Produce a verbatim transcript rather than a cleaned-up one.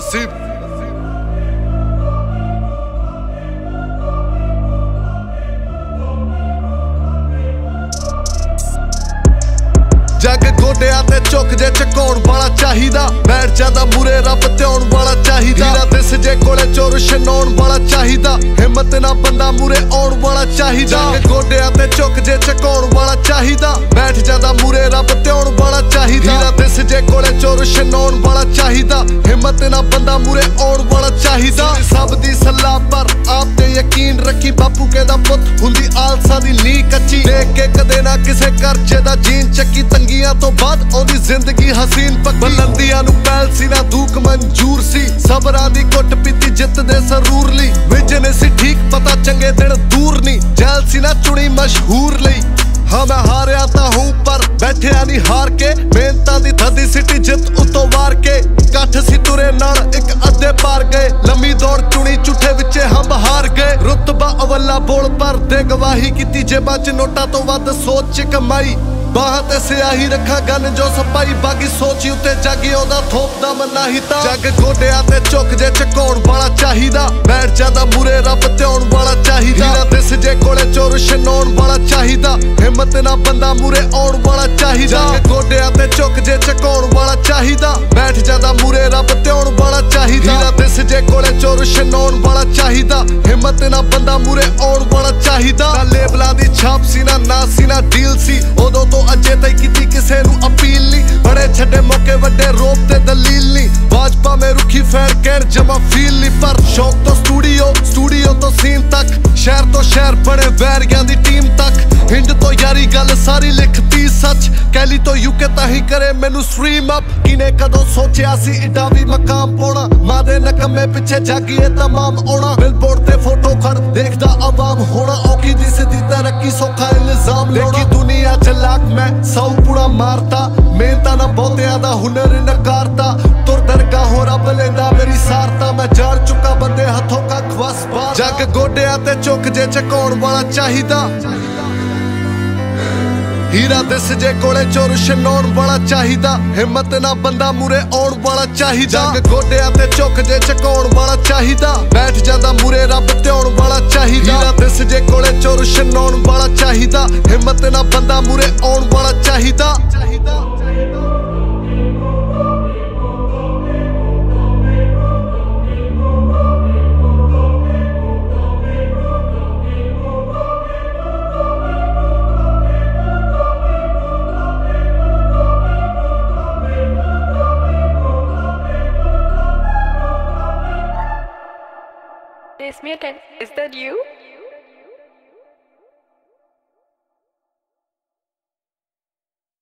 नसीब जग गोडिया ते झुक जे झुकाउण वाला चाहिदा बैठ जांदा मूरे रब ध्याउण वाला चाहिदा हीरा दिस जे कोले चोर छनाउण वाला चाहिदा हिम्मत ना बंदा मूरे आउण वाला चाहिदा जग गोडिया ते झुक जे झुकाउण वाला चाहिदा बैठ जांदा मूरे रब ध्याउण वाला चाहिदा हीरा दिस जे कोले चोर छनाउण वाला चाहिदा हिम्मत ना बंदा मूरे आउण वाला चाहिदा सब दी सलाह पर आप ते यकीन रखी बापू कहदा पुत हुंदी आलसा दी नी कच्ची देख के कदे ना किसे करजे दा जीन चक्की तंगियां तो बाद आउंदी जिंदगी हसीन पक्की बुलंदियां नू पैल सी ना दुख मंजूर सी सबरां दी घुट पीती जित दे सरूर लई विजन सी ठीक पता चंगे दिन दूर नी जैल सी ना चुनी मशहूर लई हाँ मैं हारिया तां हूं पर बैठिया नहीं हार के मेहनतां दी थदी सिटी जित उतो वार के कठ सी तुरे नाल एक अद्धे पार गए लम्मी दौड़ चुनी झूठे विचे हम हार गए रुतबा अवला बोल पर दे गवाही कीती जेबां च नोटा तो वध सोच च कमाई बाह ते स्याही रखा गन जो सपाई बागी सोची उत्ते जागी ओदा थोप दा मना ही ता जग गोडिया ते झुक जे झुकाउण वाला चाहिदा बैठ जांदा मूरे रब ध्याउण वाला चाहिदा हीरा दिस जे कोले चोर छनाउण वाला चाहिदा हिम्मत ना बंदा मूरे आउण वाला चाहिदा जग गोडिया ते झुक जे झुकाउण वाला चाहिदा बैठ जांदा मूरे रब ध्याउण वाला चाहिदा हीरा दिस जे कोले चोर छनाउण वाला चाहिदा हिम्मत ना बंदा मूरे आउण वाला चाहिदा ना लेबलां दी छाप सी ना ना सी ना डील सी ओदों तो अजे तई कीती किसे नू अपील नहीं बड़े छड़े मौके वड्डे रोप ते दलील नहीं भाजपा में रुखी फैन कहण जमा फील नहीं पर शौक तो स्टूडियो स्टूडियो तो सीन तक शहर तो शहर बड़े वैरियां दी टीम तक हिंद तो यारी गल सारी लिखती सच कैली तो यूके ताही करे मैनू स्ट्रीम अप किने कदों सोचिया सी इडा भी मकाम पाउणा मां दे नकमे पिछे जागिए तमाम आउणा बिलबोर्ड ते फोटो खड़ देखदा अवाम होना औखी दिसदी तरक्की सौखा इल्जाम लाउणा दुनिया च लाख मैं सौ पुड़ा मारता मेहनता ना बहुतिया दा हुनर नकारता तुर दरगाहों रब लेंदा मेरी सारता मैं जान चुका बंदे हथों का खवस बार जग गोडिया ते झुक जे झुकाउण वाला चाहिदा हीरा दिस जे कोले चोर छनाउण वाला चाहिदा हिम्मत ना बंदा मूरे आउण वाला चाहिदा जग गोडिया ते झुक जे झुकाउण वाला चाहिदा बैठ जांदा मूरे रब ध्याउण वाला चाहिदा हीरा दिस जे कोले चोर छनाउण वाला चाहिदा हिम्मत ना बंदा मूरे आउण वाला चाहिदा Is that you?